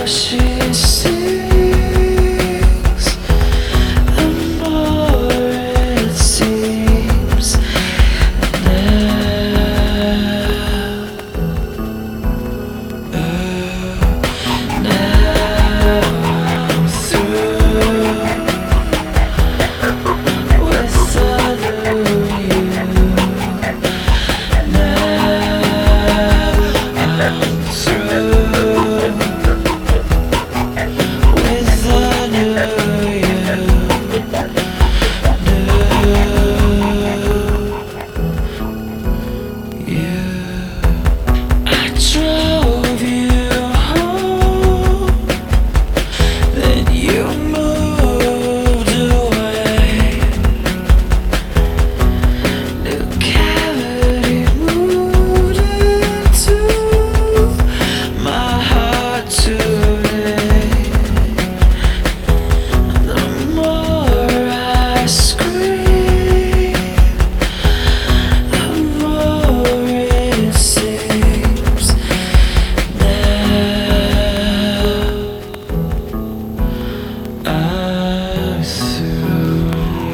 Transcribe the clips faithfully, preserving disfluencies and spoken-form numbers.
she sings, the more it seems now, now I'm through with the new you. Drove you home, then you moved away. New cavity moved into my heart today. The more I scream, the more it seems I'm through.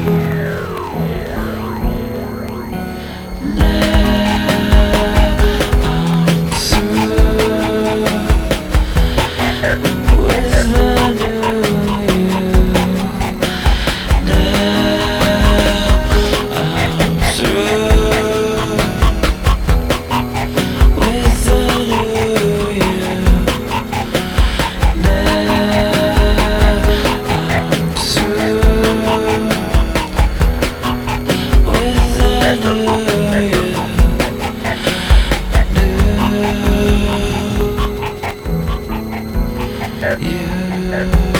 Now I'm through with the new you. Now I'm through with the new you. Yeah.